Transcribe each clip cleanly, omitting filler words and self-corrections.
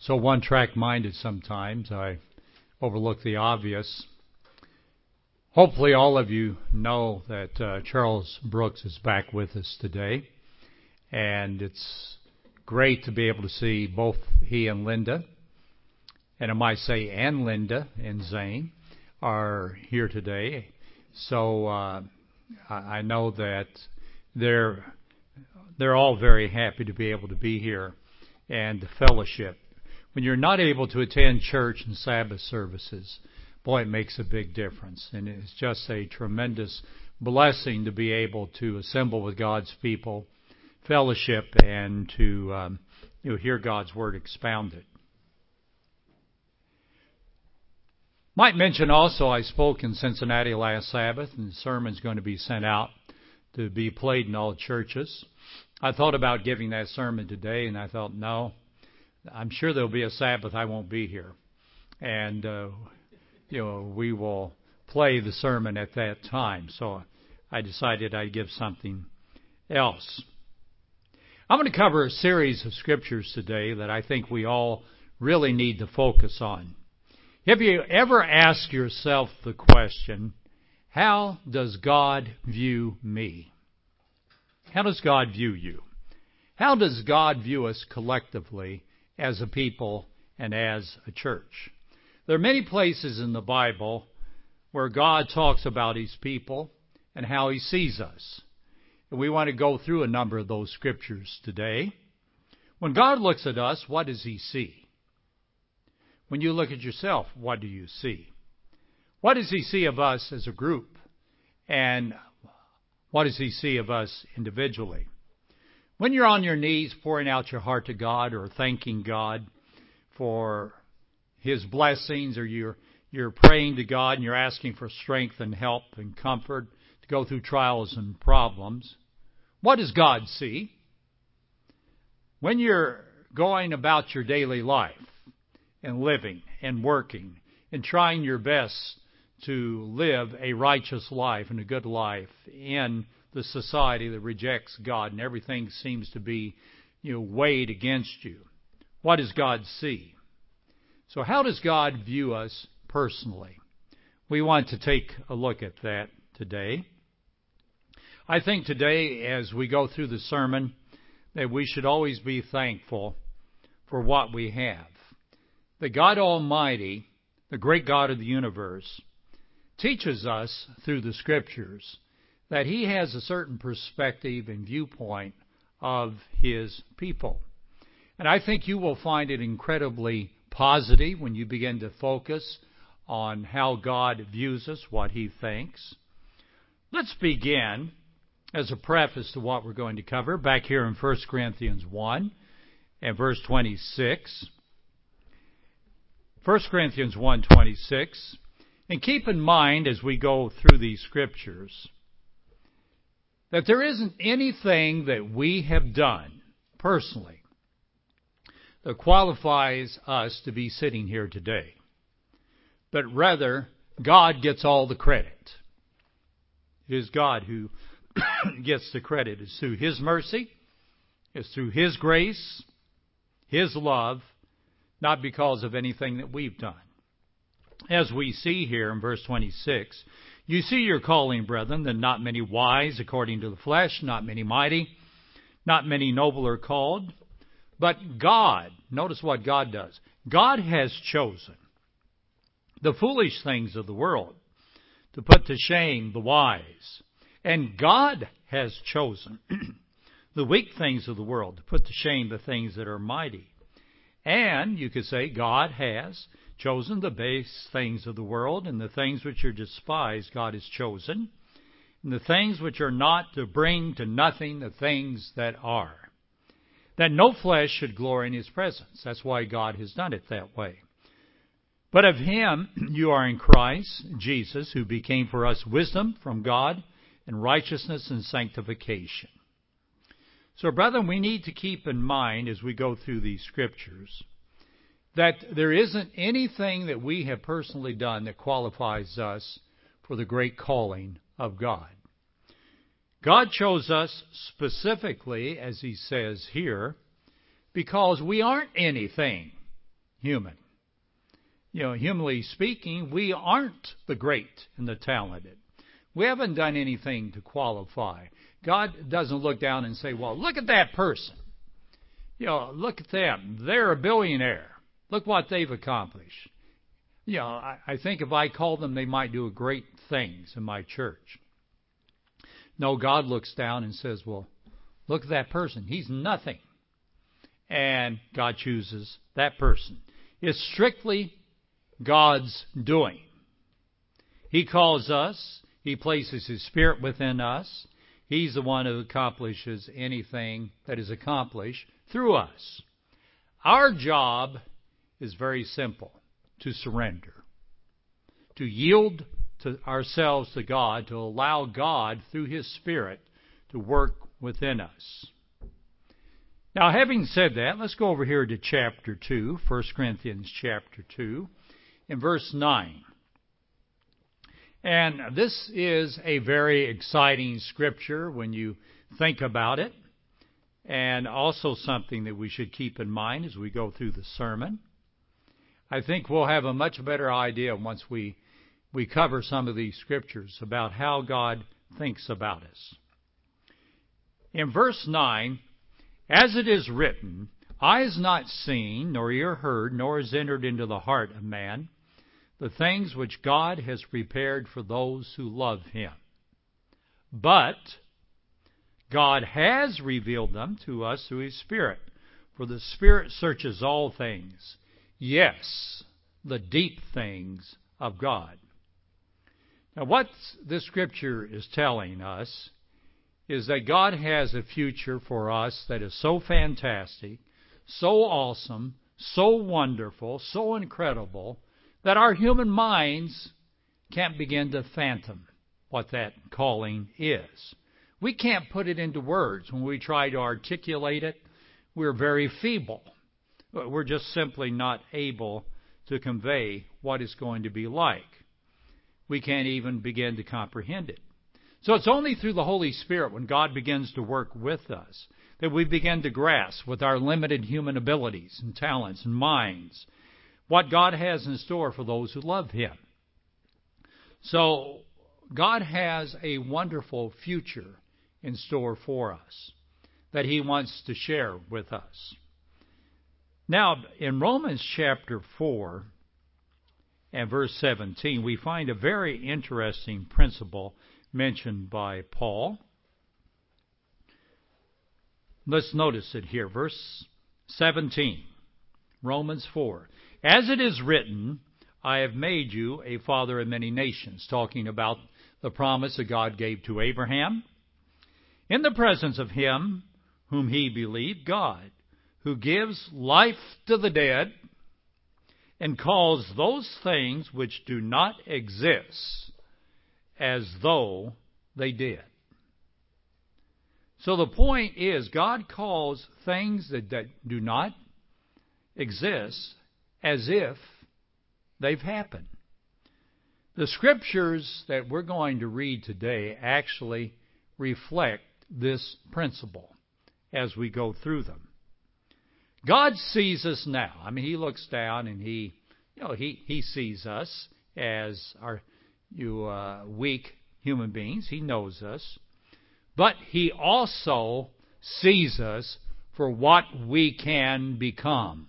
so one-track minded sometimes. I overlook the obvious. Hopefully all of you know that Charles Brooks is back with us today. And it's great to be able to see both he and Linda, and I might say and Linda and Zane, are here today. So I know that they're all very happy to be able to be here and the fellowship. When you're not able to attend church and Sabbath services, boy, it makes a big difference. And it's just a tremendous blessing to be able to assemble with God's people, fellowship, and to hear God's Word expounded. Might mention also I spoke in Cincinnati last Sabbath, and the sermon's going to be sent out to be played in all churches. I thought about giving that sermon today, and I thought, no, I'm sure there'll be a Sabbath I won't be here. And, we will play the sermon at that time. So I decided I'd give something else. I'm going to cover a series of scriptures today that I think we all really need to focus on. Have you ever asked yourself the question, how does God view me? How does God view you? How does God view us collectively as a people and as a church? There are many places in the Bible where God talks about His people and how He sees us. And we want to go through a number of those scriptures today. When God looks at us, what does He see? When you look at yourself, what do you see? What does He see of us as a group? And what does He see of us individually? When you're on your knees pouring out your heart to God or thanking God for His blessings, or you're praying to God and you're asking for strength and help and comfort to go through trials and problems, what does God see? When you're going about your daily life and living and working and trying your best to live a righteous life and a good life in the society that rejects God and everything seems to be, weighed against you, what does God see? So how does God view us personally? We want to take a look at that today. I think today, as we go through the sermon, that we should always be thankful for what we have. That God Almighty, the great God of the universe, teaches us through the Scriptures that He has a certain perspective and viewpoint of His people. And I think you will find it incredibly positive when you begin to focus on how God views us, what He thinks. Let's begin, as a preface to what we're going to cover, back here in 1 Corinthians 1 and verse 26. 1 Corinthians 1:26. And keep in mind as we go through these scriptures that there isn't anything that we have done personally that qualifies us to be sitting here today. But rather, God gets all the credit. It is God who gets the credit. It's through His mercy. It's through His grace, His love, not because of anything that we've done. As we see here in verse 26, you see your calling, brethren, that not many wise according to the flesh, not many mighty, not many noble are called. But God, notice what God does. God has chosen the foolish things of the world to put to shame the wise. And God has chosen the weak things of the world to put to shame the things that are mighty. And you could say God has chosen the base things of the world, and the things which are despised God has chosen, and the things which are not, to bring to nothing the things that are, that no flesh should glory in His presence. That's why God has done it that way. But of Him you are in Christ Jesus, who became for us wisdom from God and righteousness and sanctification. So, brethren, we need to keep in mind as we go through these scriptures that there isn't anything that we have personally done that qualifies us for the great calling of God. God chose us specifically, as He says here, because we aren't anything human. Humanly speaking, we aren't the great and the talented. We haven't done anything to qualify. God doesn't look down and say, well, look at that person. Look at them. They're a billionaire. Look what they've accomplished. I think if I called them, they might do great things in my church. No, God looks down and says, well, look at that person. He's nothing. And God chooses that person. It's strictly God's doing. He calls us. He places His Spirit within us. He's the one who accomplishes anything that is accomplished through us. Our job is very simple: to surrender, to yield to ourselves to God, to allow God through His Spirit to work within us. Now, having said that, let's go over here to chapter 2, 1 Corinthians chapter 2, in verse 9. And this is a very exciting scripture when you think about it, and also something that we should keep in mind as we go through the sermon. I think we'll have a much better idea once we cover some of these scriptures about how God thinks about us. In verse 9, as it is written, eye has not seen, nor ear heard, nor has entered into the heart of man, the things which God has prepared for those who love Him. But God has revealed them to us through His Spirit, for the Spirit searches all things, yes, the deep things of God. Now, what this scripture is telling us is that God has a future for us that is so fantastic, so awesome, so wonderful, so incredible, that our human minds can't begin to fathom what that calling is. We can't put it into words. When we try to articulate it, we're very feeble. We're just simply not able to convey what it's going to be like. We can't even begin to comprehend it. So it's only through the Holy Spirit, when God begins to work with us, that we begin to grasp with our limited human abilities and talents and minds what God has in store for those who love Him. So God has a wonderful future in store for us that He wants to share with us. Now, in Romans chapter 4 and verse 17, we find a very interesting principle mentioned by Paul. Let's notice it here. Verse 17, Romans 4. As it is written, I have made you a father of many nations, talking about the promise that God gave to Abraham, in the presence of him whom he believed, God, who gives life to the dead and calls those things which do not exist as though they did. So the point is, God calls things that do not exist as if they've happened. The scriptures that we're going to read today actually reflect this principle as we go through them. God sees us now. I mean, He looks down and He sees us as weak human beings. He knows us. But He also sees us for what we can become.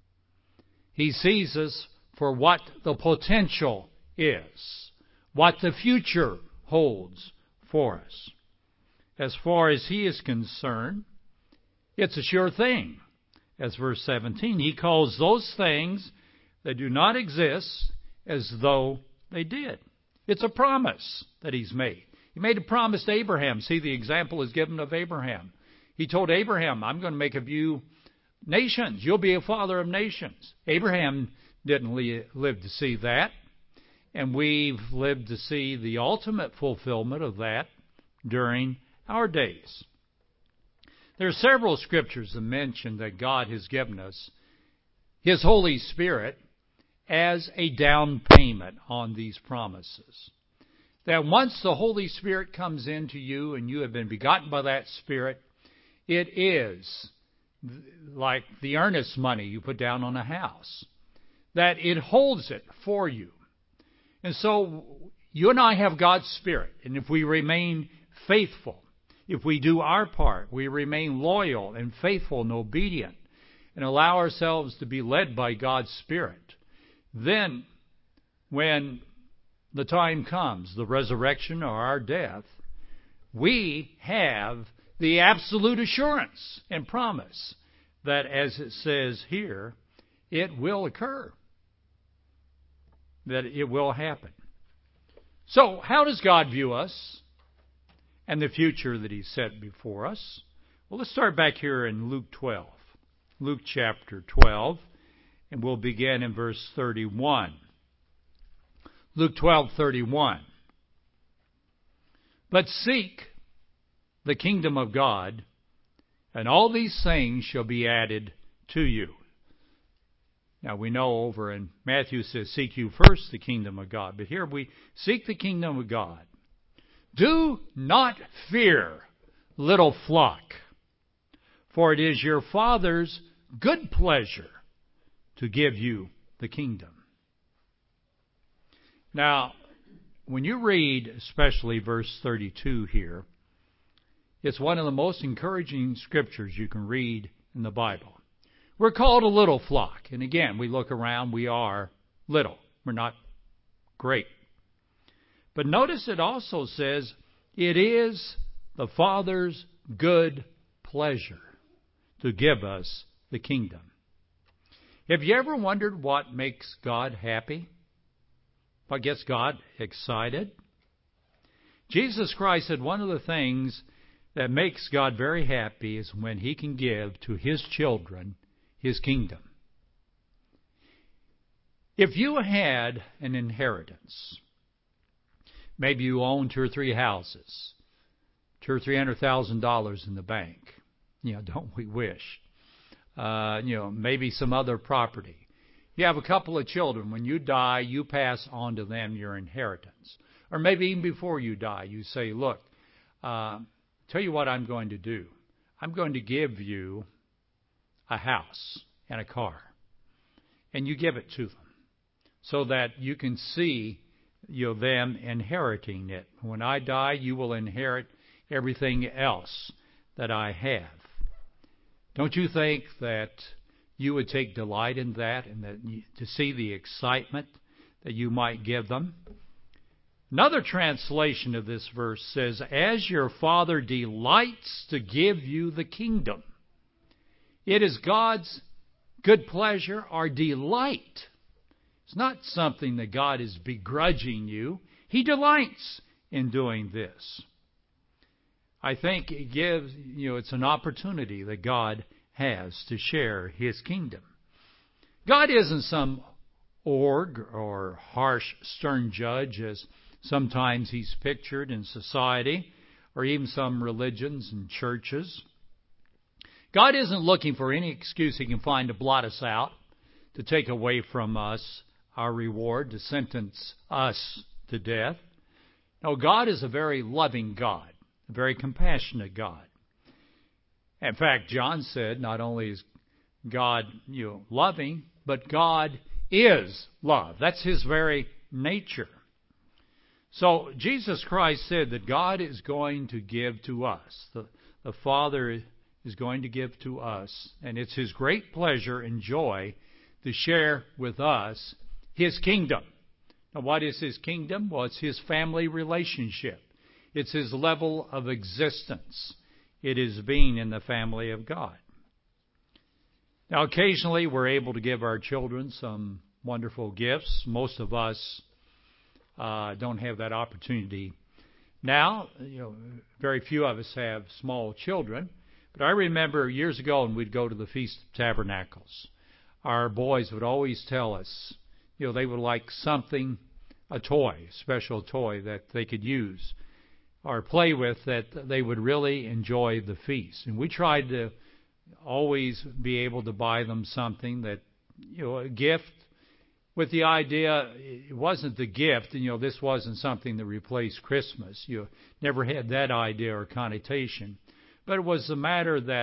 He sees us for what the potential is, what the future holds for us. As far as He is concerned, it's a sure thing. As verse 17, He calls those things that do not exist as though they did. It's a promise that He's made. He made a promise to Abraham. See, the example is given of Abraham. He told Abraham, I'm going to make of you nations. You'll be a father of nations. Abraham didn't live to see that. And we've lived to see the ultimate fulfillment of that during our days. There are several scriptures that mention that God has given us His Holy Spirit as a down payment on these promises. That once the Holy Spirit comes into you and you have been begotten by that Spirit, it is like the earnest money you put down on a house. that it holds it for you. And so you and I have God's Spirit, and if we remain faithful, if we do our part, we remain loyal and faithful and obedient, and allow ourselves to be led by God's Spirit, then when the time comes, the resurrection or our death, we have the absolute assurance and promise that, as it says here, it will occur, that it will happen. So, how does God view us and the future that He set before us? Well, let's start back here in Luke 12. Luke chapter 12, and we'll begin in verse 31. Luke 12:31. But seek the kingdom of God, and all these things shall be added to you. Now we know over in Matthew says, seek you first the kingdom of God. But here we seek the kingdom of God. Do not fear, little flock, for it is your Father's good pleasure to give you the kingdom. Now, when you read especially verse 32 here, it's one of the most encouraging scriptures you can read in the Bible. We're called a little flock. And again, we look around, we are little. We're not great. But notice it also says, it is the Father's good pleasure to give us the kingdom. Have you ever wondered what makes God happy? What gets God excited? Jesus Christ said one of the things that makes God very happy is when He can give to His children His kingdom. If you had an inheritance, maybe you own 2 or 3 houses, $200,000 or $300,000 in the bank. Don't we wish? Maybe some other property. You have a couple of children. When you die, you pass on to them your inheritance. Or maybe even before you die, you say, look, tell you what I'm going to do. I'm going to give you a house and a car. And you give it to them so that you can see them inheriting it. When I die, you will inherit everything else that I have. Don't you think that you would take delight in that and that to see the excitement that you might give them? Another translation of this verse says, as your Father delights to give you the kingdom. It is God's good pleasure or delight. It's not something that God is begrudging you. He delights in doing this. I think it gives, it's an opportunity that God has to share His kingdom. God isn't some org or harsh, stern judge as sometimes He's pictured in society or even some religions and churches. God isn't looking for any excuse He can find to blot us out, to take away from us our reward, to sentence us to death. No, God is a very loving God, a very compassionate God. In fact, John said not only is God loving, but God is love. That's His very nature. So Jesus Christ said that God is going to give to us. The Father is going to give to us, and it's His great pleasure and joy to share with us His kingdom. Now, what is His kingdom? Well, it's His family relationship. It's His level of existence. It is being in the family of God. Now, occasionally we're able to give our children some wonderful gifts. Most of us don't have that opportunity. Now, very few of us have small children. But I remember years ago when we'd go to the Feast of Tabernacles, our boys would always tell us, they would like something, a toy, a special toy that they could use or play with that they would really enjoy the feast. And we tried to always be able to buy them something that, a gift with the idea it wasn't the gift, and this wasn't something that replaced Christmas. You never had that idea or connotation. But it was the matter that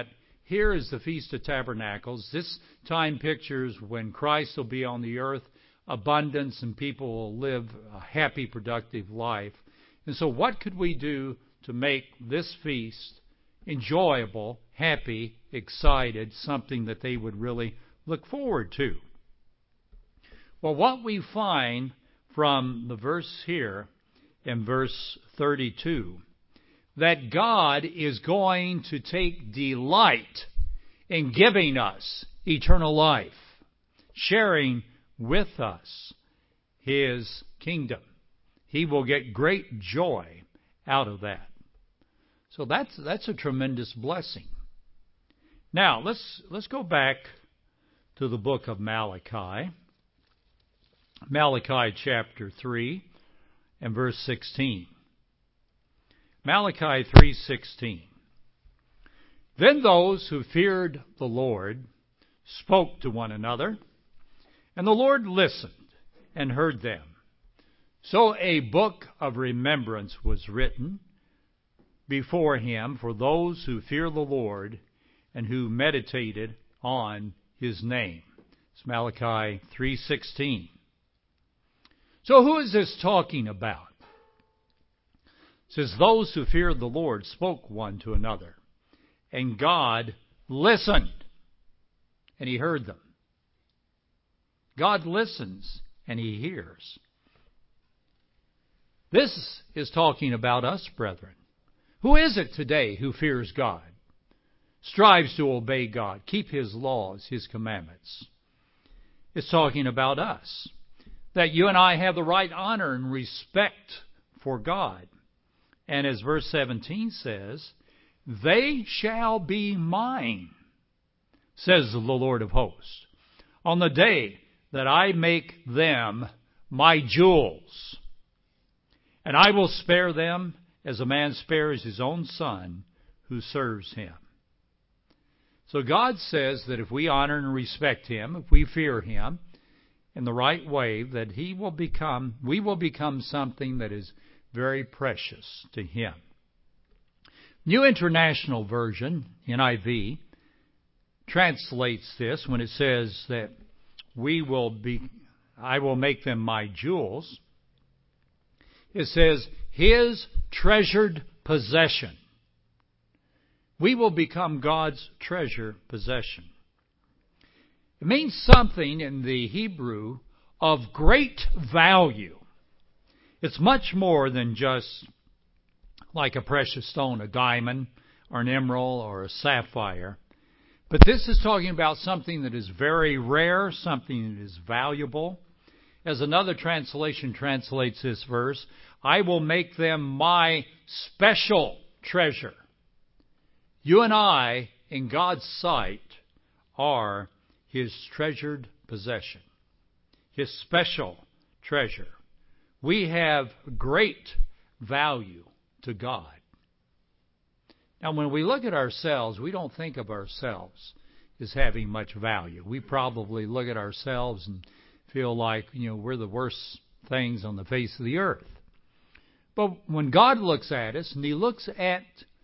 here is the Feast of Tabernacles. This time pictures when Christ will be on the earth, abundance, and people will live a happy, productive life. And so what could we do to make this feast enjoyable, happy, excited, something that they would really look forward to? Well, what we find from the verse here in verse 32, that God is going to take delight in giving us eternal life, sharing with us His kingdom. He will get great joy out of that. So that's a tremendous blessing. Now, let's go back to the book of Malachi. Malachi chapter 3 and verse 16. Malachi 3:16. Then those who feared the Lord spoke to one another, and the Lord listened and heard them. So a book of remembrance was written before him for those who fear the Lord and who meditated on His name. It's Malachi 3:16. So who is this talking about? It says, those who feared the Lord spoke one to another, and God listened, and He heard them. God listens, and He hears. This is talking about us, brethren. Who is it today who fears God, strives to obey God, keep His laws, His commandments? It's talking about us, that you and I have the right honor and respect for God. And as verse 17 says, they shall be mine, says the Lord of hosts, on the day that I make them my jewels. And I will spare them as a man spares his own son who serves him. So God says that if we honor and respect Him, if we fear Him in the right way, that we will become something that is very precious to Him. New International Version, NIV, translates this when it says that I will make them my jewels. It says, His treasured possession. We will become God's treasure possession. It means something in the Hebrew of great value. It's much more than just like a precious stone, a diamond, or an emerald, or a sapphire. But this is talking about something that is very rare, something that is valuable. As another translation translates this verse, I will make them my special treasure. You and I, in God's sight, are His treasured possession, His special treasure. We have great value to God. Now, when we look at ourselves, we don't think of ourselves as having much value. We probably look at ourselves and feel like, we're the worst things on the face of the earth. But when God looks at us, and He looks at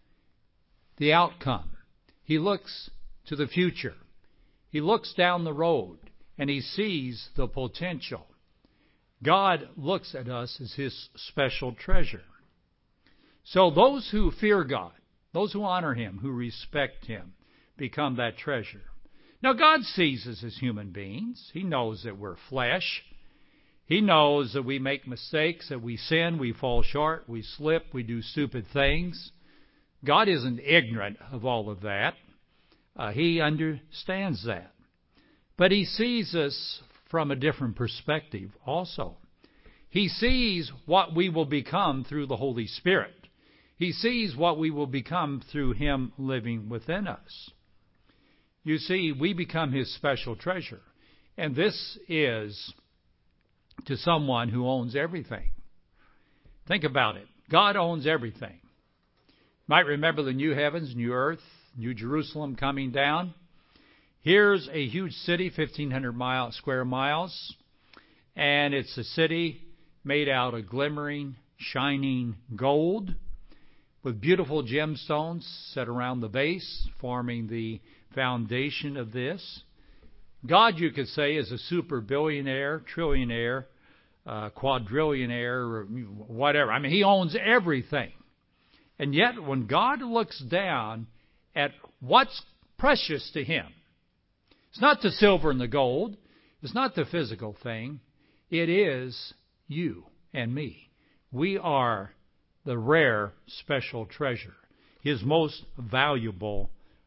the outcome, He looks to the future, He looks down the road, and He sees the potential. God looks at us as His special treasure. So those who fear God, those who honor Him, who respect Him, become that treasure. Now, God sees us as human beings. He knows that we're flesh. He knows that we make mistakes, that we sin, we fall short, we slip, we do stupid things. God isn't ignorant of all of that. He understands that. But He sees us from a different perspective also. He sees what we will become through the Holy Spirit. He sees what we will become through Him living within us. You see, we become His special treasure. And this is to someone who owns everything. Think about it. God owns everything. You might remember the new heavens, new earth, New Jerusalem coming down. Here's a huge city, 1,500 square miles. And it's a city made out of glimmering, shining gold. with beautiful gemstones set around the base, forming the foundation of this. God, you could say, is a super billionaire, trillionaire, quadrillionaire, or whatever. I mean, He owns everything. And yet, when God looks down at what's precious to Him, it's not the silver and the gold, it's not the physical thing, it is you and me. We are the rare, special treasure, His most valuable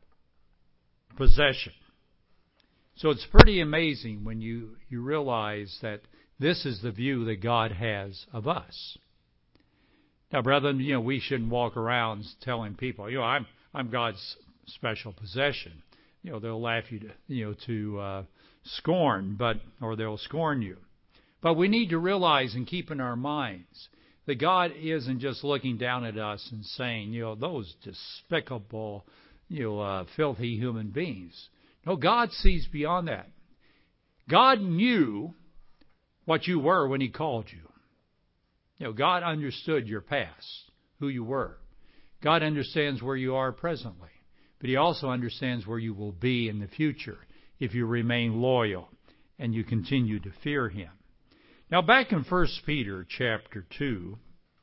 possession. So it's pretty amazing when you realize that this is the view that God has of us. Now, brethren, we shouldn't walk around telling people, I'm God's special possession. They'll laugh you to scorn, or they'll scorn you. But we need to realize and keep in our minds that God isn't just looking down at us and saying, those despicable, filthy human beings. No, God sees beyond that. God knew what you were when He called you. God understood your past, who you were. God understands where you are presently, but He also understands where you will be in the future if you remain loyal and you continue to fear Him. Now, back in 1 Peter chapter 2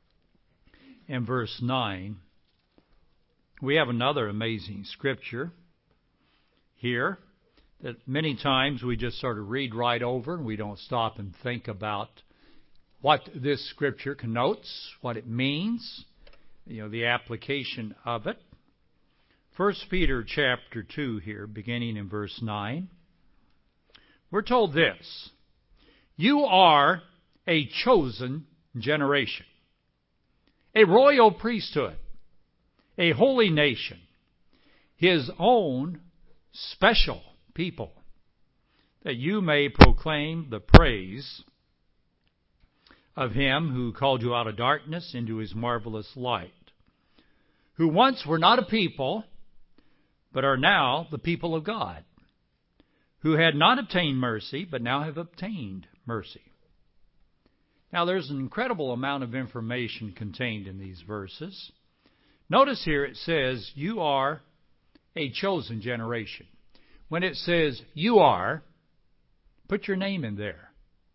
and verse 9, we have another amazing scripture here that many times we just sort of read right over and we don't stop and think about what this scripture connotes, what it means, the application of it. 1 Peter chapter 2 here, beginning in verse 9, we're told this: you are a chosen generation, a royal priesthood, a holy nation, His own special people, that you may proclaim the praise of Him who called you out of darkness into His marvelous light, who once were not a people, but are now the people of God, who had not obtained mercy, but now have obtained mercy. Now, there's an incredible amount of information contained in these verses. Notice here it says, you are a chosen generation. When it says you are, put your name in there.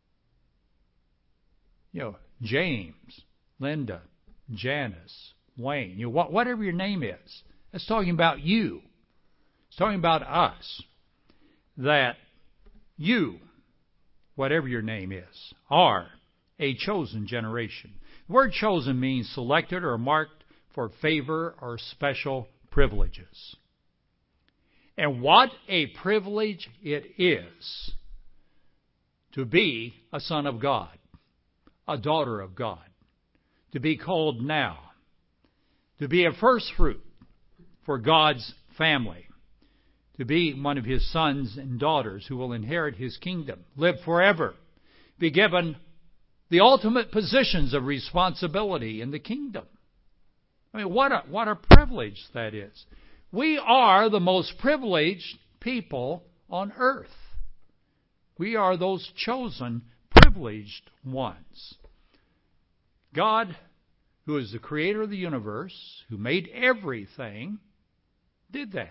James, Linda, Janice, Wayne, whatever your name is. It's talking about you. It's talking about us. That you, whatever your name is, are a chosen generation. The word chosen means selected or marked for favor or special privileges. And what a privilege it is to be a son of God, a daughter of God, to be called now, to be a first fruit for God's family, to be one of His sons and daughters who will inherit His kingdom, live forever, be given the ultimate positions of responsibility in the kingdom. I mean, what a privilege that is. We are the most privileged people on earth. We are those chosen, privileged ones. God, who is the creator of the universe, who made everything, did that.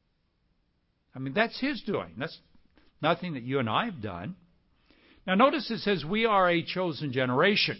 I mean, that's His doing. That's nothing that you and I have done. Now, notice it says we are a chosen generation.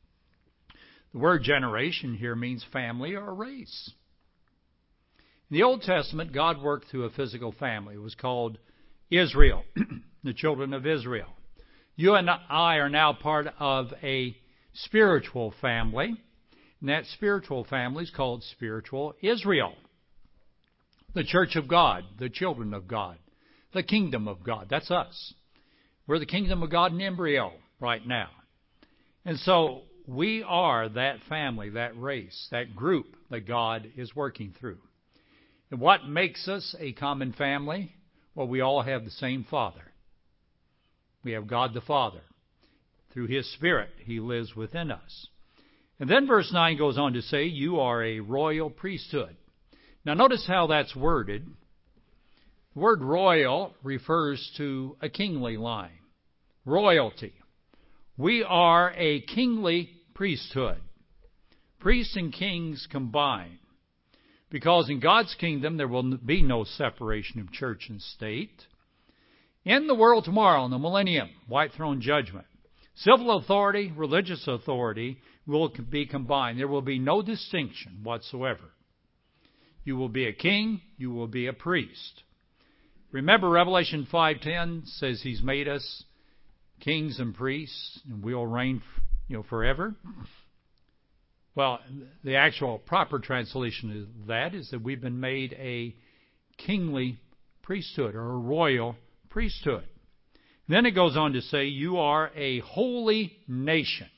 The word generation here means family or race. In the Old Testament, God worked through a physical family. It was called Israel, the children of Israel. You and I are now part of a spiritual family, and that spiritual family is called spiritual Israel. The church of God, the children of God, the kingdom of God. That's us. We're the kingdom of God in embryo right now. And so we are that family, that race, that group that God is working through. And what makes us a common family? Well, we all have the same Father. We have God the Father. Through His Spirit, He lives within us. And then verse 9 goes on to say, you are a royal priesthood. Now notice how that's worded. The word royal refers to a kingly line. Royalty. We are a kingly priesthood. priests and kings combined. Because in God's kingdom there will be no separation of church and state. In the world tomorrow, in the millennium, white throne judgment, civil authority, religious authority will be combined. There will be no distinction whatsoever. You will be a king, you will be a priest. Remember, Revelation 5:10 says He's made us kings and priests, and we'll reign, forever. Well, the actual proper translation of that is that we've been made a kingly priesthood or a royal priesthood. Then it goes on to say, you are a holy nation.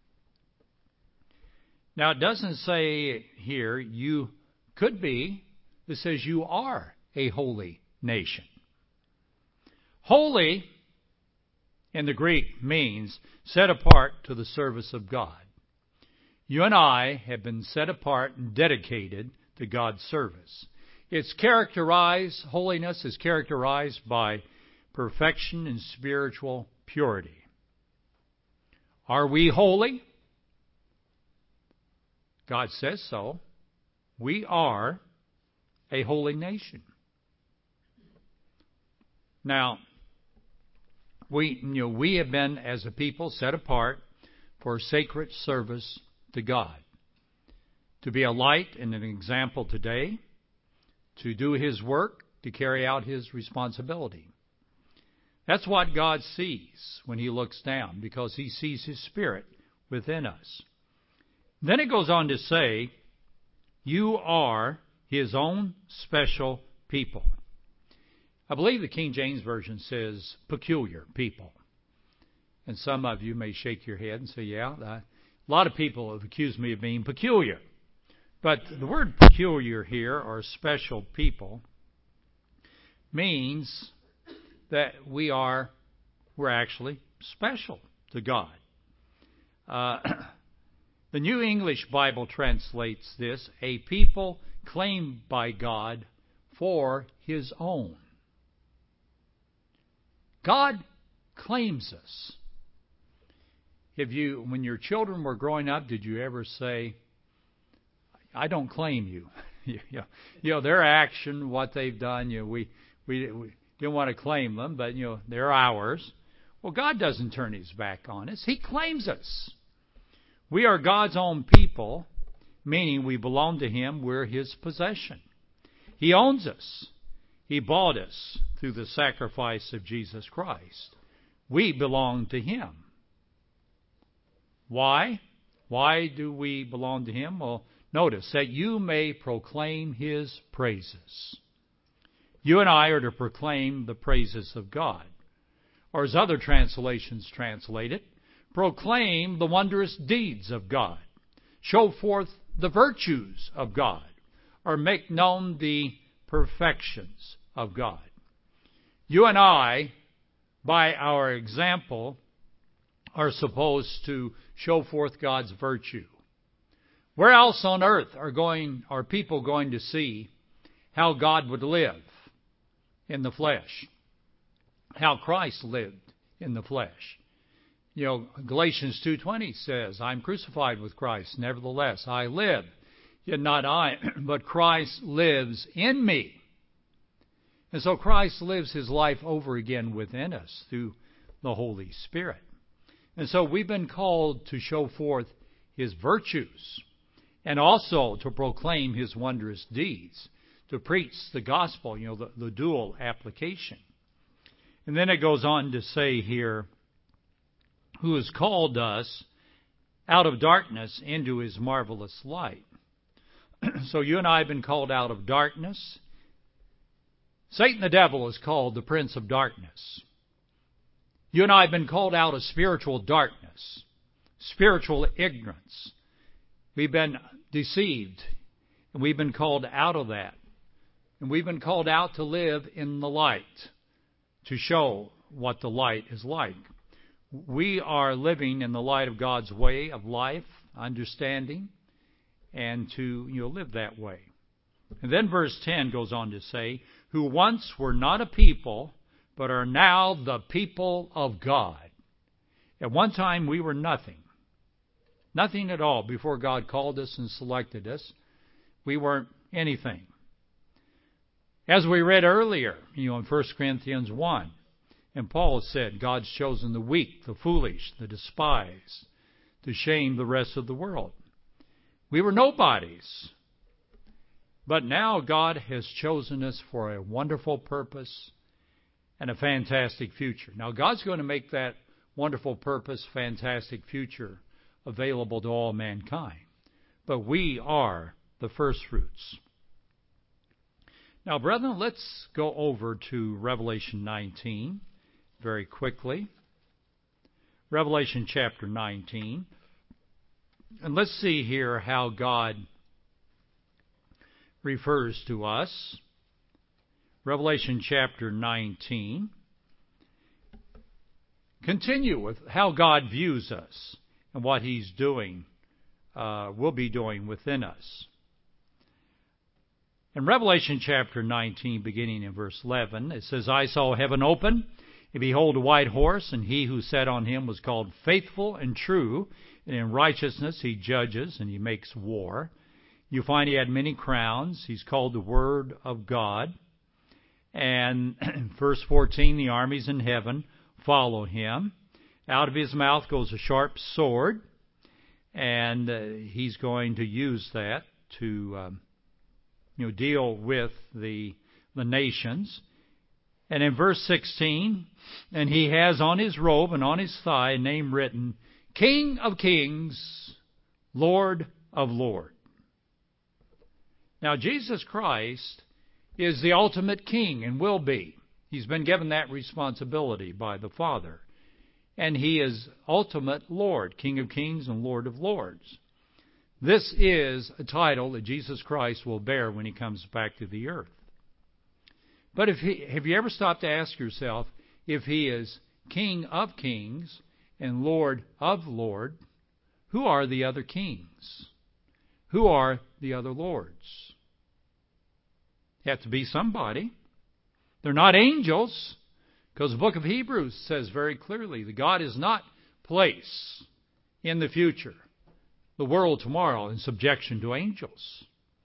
Now, it doesn't say here you could be. It says you are a holy nation. Holy, in the Greek, means set apart to the service of God. You and I have been set apart and dedicated to God's service. Holiness is characterized by perfection and spiritual purity. Are we holy? God says so. We are a holy nation. Now, we have been, as a people, set apart for sacred service to God. To be a light and an example today, to do His work, to carry out His responsibility. That's what God sees when He looks down, because He sees His Spirit within us. Then it goes on to say, you are His own special people. I believe the King James Version says peculiar people. And some of you may shake your head and say, yeah, a lot of people have accused me of being peculiar. But the word peculiar here, or special people, means that we're actually special to God. The New English Bible translates this, a people claimed by God for His own. God claims us. When your children were growing up, did you ever say, I don't claim you? Their action, what they've done, we didn't want to claim them, but they're ours. Well, God doesn't turn His back on us. He claims us. We are God's own people, meaning we belong to Him. We're His possession. He owns us. He bought us through the sacrifice of Jesus Christ. We belong to Him. Why? Why do we belong to Him? Well, notice that you may proclaim His praises. You and I are to proclaim the praises of God. Or as other translations translate it, proclaim the wondrous deeds of God. Show forth the virtues of God. Or make known the perfections of God. You and I, by our example, are supposed to show forth God's virtue. Where else on earth are people going to see how God would live in the flesh? How Christ lived in the flesh? Galatians 2:20 says, I'm crucified with Christ, nevertheless I live, yet not I, but Christ lives in me. And so Christ lives His life over again within us through the Holy Spirit. And so we've been called to show forth His virtues and also to proclaim His wondrous deeds, to preach the gospel, the dual application. And then it goes on to say here, who has called us out of darkness into His marvelous light. So you and I have been called out of darkness. Satan the devil is called the prince of darkness. You and I have been called out of spiritual darkness, spiritual ignorance. We've been deceived, and we've been called out of that. And we've been called out to live in the light, to show what the light is like. We are living in the light of God's way of life, understanding, and to live that way. And then verse 10 goes on to say, who once were not a people, but are now the people of God. At one time we were nothing. Nothing at all. Before God called us and selected us, we weren't anything. As we read earlier, in 1 Corinthians 1, and Paul said, God's chosen the weak, the foolish, the despised, to shame the rest of the world. We were nobodies. But now God has chosen us for a wonderful purpose and a fantastic future. Now God's going to make that wonderful purpose, fantastic future available to all mankind. But we are the first fruits. Now, brethren, let's go over to Revelation 19 very quickly. Revelation chapter 19. And let's see here how God refers to us. Revelation chapter 19. Continue with how God views us and what He's doing, will be doing within us. In Revelation chapter 19, beginning in verse 11, it says, I saw heaven open, and behold a white horse, and he who sat on him was called Faithful and True, and in righteousness he judges, and he makes war. You find he had many crowns. He's called the Word of God. And verse 14, the armies in heaven follow him. Out of his mouth goes a sharp sword, and he's going to use that to deal with the nations. And in verse 16, and he has on his robe and on his thigh a name written, King of Kings, Lord of Lords. Now Jesus Christ is the ultimate king and will be. He's been given that responsibility by the Father. And he is ultimate Lord, King of Kings and Lord of Lords. This is a title that Jesus Christ will bear when he comes back to the earth. But have you ever stopped to ask yourself, if he is King of Kings and Lord of Lords, who are the other kings? Who are the other lords? Have to be somebody. They're not angels, because the book of Hebrews says very clearly that God is not place in the future, the world tomorrow, in subjection to angels.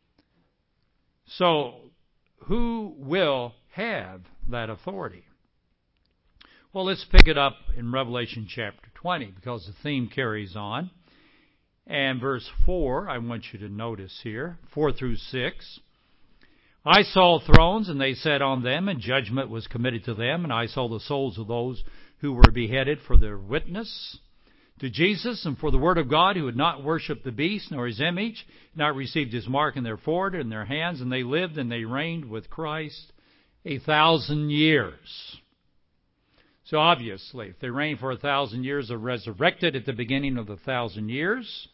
So, who will have that authority? Well, let's pick it up in Revelation chapter 20, because the theme carries on. And verse 4, I want you to notice here, 4 through 6. I saw thrones, and they sat on them, and judgment was committed to them. And I saw the souls of those who were beheaded for their witness to Jesus and for the word of God, who had not worshipped the beast nor his image, not received his mark in their forehead or in their hands. And they lived and they reigned with Christ 1,000 years. So obviously, if they reigned for 1,000 years, they're resurrected at the beginning of the 1,000 years.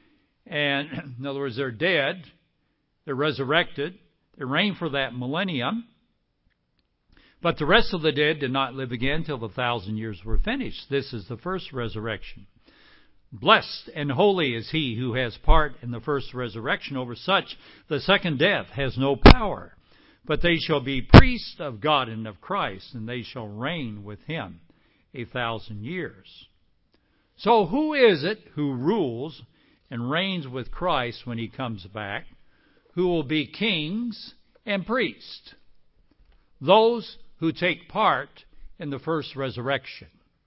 And in other words, they're dead. They're resurrected. They reigned for that millennium. But the rest of the dead did not live again till the 1,000 years were finished. This is the first resurrection. Blessed and holy is he who has part in the first resurrection. Over such the second death has no power. But they shall be priests of God and of Christ, and they shall reign with him 1,000 years. So who is it who rules and reigns with Christ when he comes back? Who will be kings and priests? Those who take part in the first resurrection.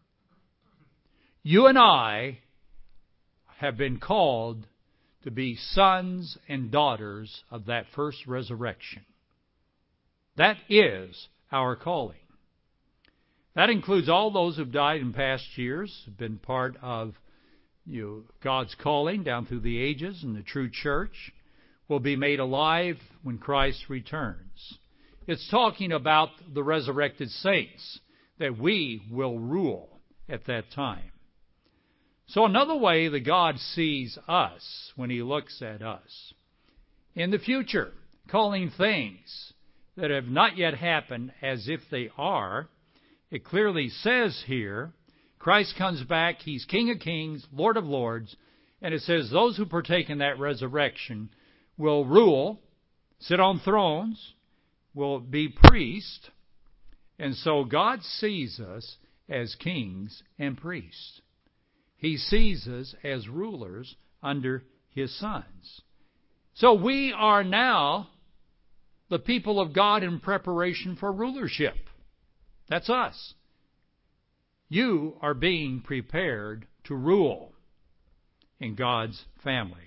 You and I have been called to be sons and daughters of that first resurrection. That is our calling. That includes all those who've died in past years, have been part of God's calling down through the ages, and the true church will be made alive when Christ returns. It's talking about the resurrected saints, that we will rule at that time. So another way that God sees us when he looks at us, in the future, calling things that have not yet happened as if they are, it clearly says here, Christ comes back, he's King of Kings, Lord of Lords, and it says those who partake in that resurrection will rule, sit on thrones, will be priests, and so God sees us as kings and priests. He sees us as rulers under His sons. So we are now the people of God in preparation for rulership. That's us. You are being prepared to rule in God's family.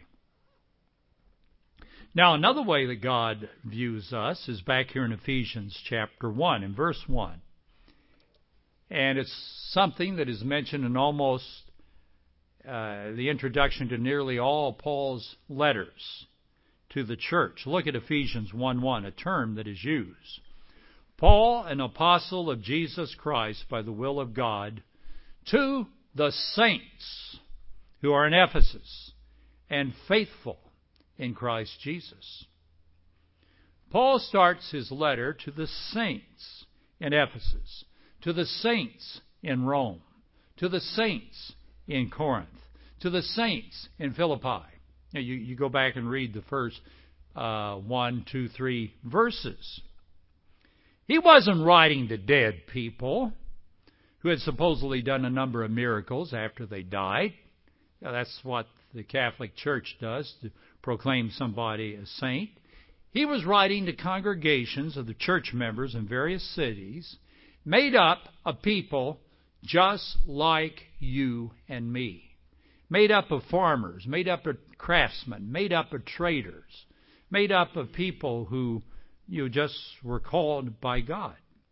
Now, another way that God views us is back here in Ephesians chapter 1 and verse 1. And it's something that is mentioned in almost the introduction to nearly all Paul's letters to the church. Look at Ephesians 1:1, a term that is used. Paul, an apostle of Jesus Christ by the will of God, to the saints who are in Ephesus and faithful in Christ Jesus. Paul starts his letter to the saints in Ephesus, to the saints in Rome, to the saints in Corinth, to the saints in Philippi. Now, you go back and read the first 1, 2, 3 verses. He wasn't writing to dead people who had supposedly done a number of miracles after they died. Now, that's what the Catholic Church does, to proclaim somebody a saint. He was writing to congregations of the church members in various cities, made up of people just like you and me. Made up of farmers, made up of craftsmen, made up of traders, made up of people who just were called by God.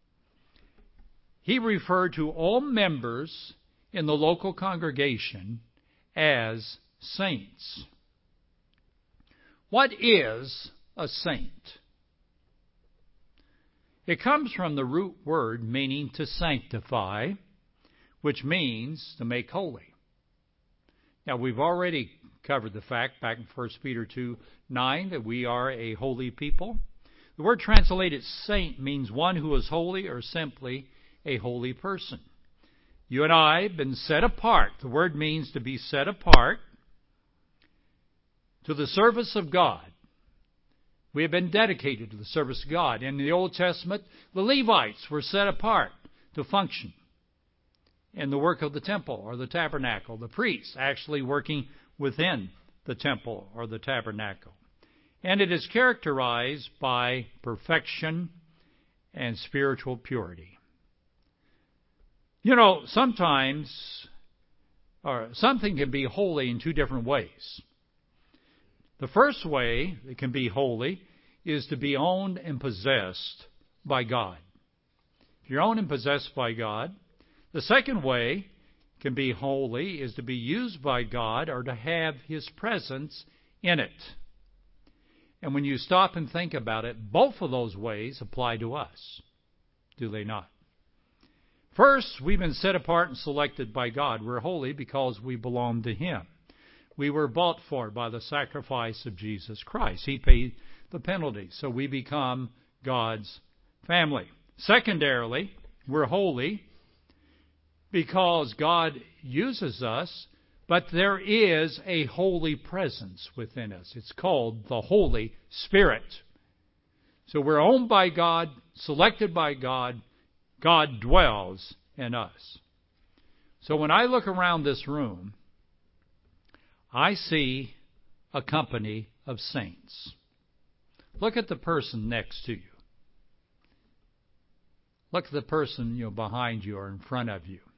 He referred to all members in the local congregation as saints. What is a saint? It comes from the root word meaning to sanctify, which means to make holy. Now, we've already covered the fact back in 1 Peter 2:9 that we are a holy people. The word translated saint means one who is holy or simply a holy person. You and I have been set apart. The word means to be set apart to the service of God. We have been dedicated to the service of God. In the Old Testament, the Levites were set apart to function in the work of the temple or the tabernacle. The priests actually working within the temple or the tabernacle. And it is characterized by perfection and spiritual purity. Sometimes something can be holy in two different ways. The first way it can be holy is to be owned and possessed by God. If you're owned and possessed by God, the second way can be holy is to be used by God or to have His presence in it. And when you stop and think about it, both of those ways apply to us, do they not? First, we've been set apart and selected by God. We're holy because we belong to Him. We were bought for by the sacrifice of Jesus Christ. He paid the penalty, so we become God's family. Secondarily, we're holy because God uses us, but there is a holy presence within us. It's called the Holy Spirit. So we're owned by God, selected by God. God dwells in us. So when I look around this room, I see a company of saints. Look at the person next to you. Look at the person behind you or in front of you.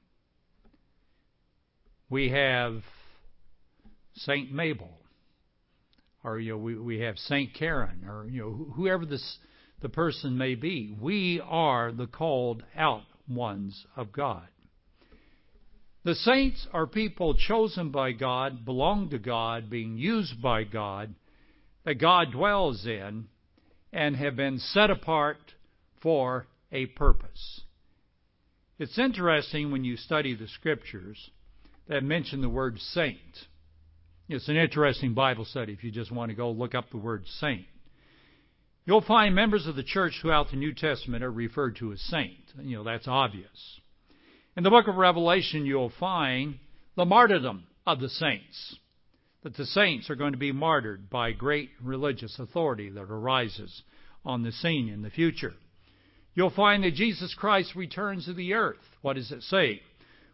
We have Saint Mabel, or we have Saint Karen, or whoever the person may be. We are the called out ones of God. The saints are people chosen by God, belong to God, being used by God, that God dwells in, and have been set apart for a purpose. It's interesting when you study the Scriptures that mention the word saint. It's an interesting Bible study if you just want to go look up the word saint. You'll find members of the church throughout the New Testament are referred to as saint. That's obvious. In the book of Revelation, you'll find the martyrdom of the saints, that the saints are going to be martyred by great religious authority that arises on the scene in the future. You'll find that Jesus Christ returns to the earth. What does it say?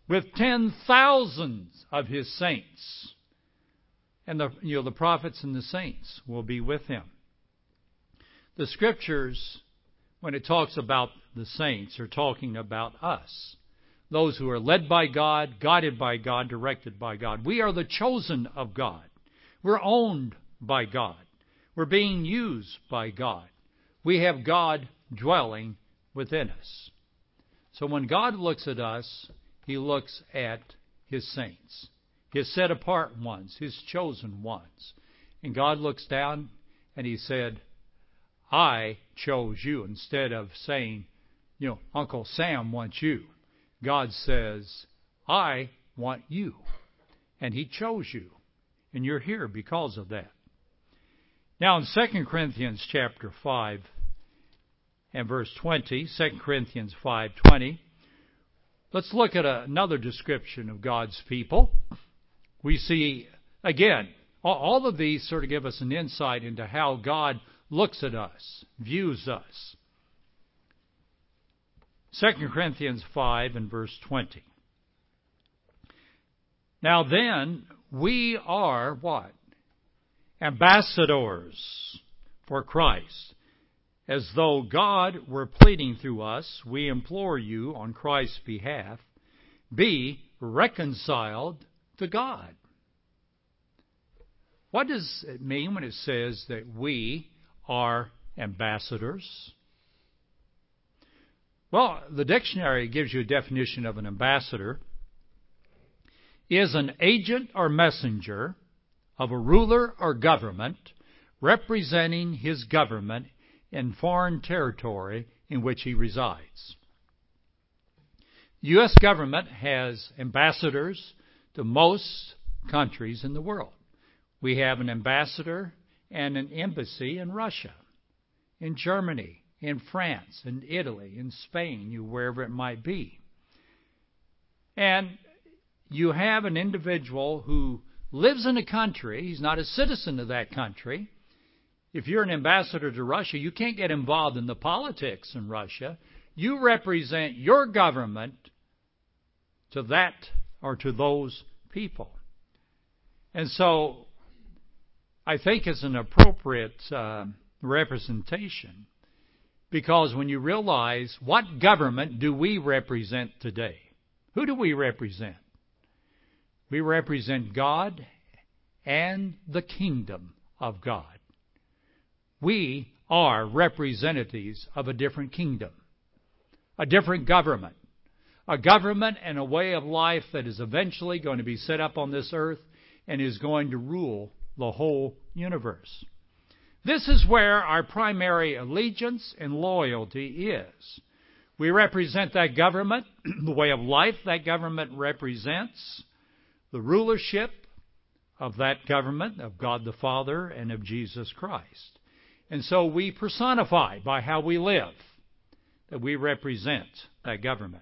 with 10,000s of His saints. And the prophets and the saints will be with Him. The Scriptures, when it talks about the saints, are talking about us. Those who are led by God, guided by God, directed by God. We are the chosen of God. We're owned by God. We're being used by God. We have God dwelling within us. So when God looks at us, He looks at His saints, His set-apart ones, His chosen ones. And God looks down and He said, I chose you. Instead of saying, Uncle Sam wants you. God says, I want you. And He chose you. And you're here because of that. Now in 2 Corinthians chapter 5 and verse 20, 2 Corinthians 5:20, let's look at another description of God's people. We see, again, all of these sort of give us an insight into how God looks at us, views us. 2 Corinthians 5 and verse 20. Now then, we are what? Ambassadors for Christ. As though God were pleading through us, we implore you on Christ's behalf, be reconciled to God. What does it mean when it says that we are ambassadors? Well, the dictionary gives you a definition of an ambassador. Is an agent or messenger of a ruler or government representing his government in foreign territory in which he resides. The U.S. government has ambassadors to most countries in the world. We have an ambassador and an embassy in Russia, in Germany, in France, in Italy, in Spain, wherever it might be. And you have an individual who lives in a country. He's not a citizen of that country. If you're an ambassador to Russia, you can't get involved in the politics in Russia. You represent your government to that or to those people. And so I think it's an appropriate representation, because when you realize what government do we represent today? Who do we represent? We represent God and the kingdom of God. We are representatives of a different kingdom, a different government, a government and a way of life that is eventually going to be set up on this earth and is going to rule the whole universe. This is where our primary allegiance and loyalty is. We represent that government, the way of life that government represents, the rulership of that government, of God the Father and of Jesus Christ. And so we personify by how we live that we represent that government.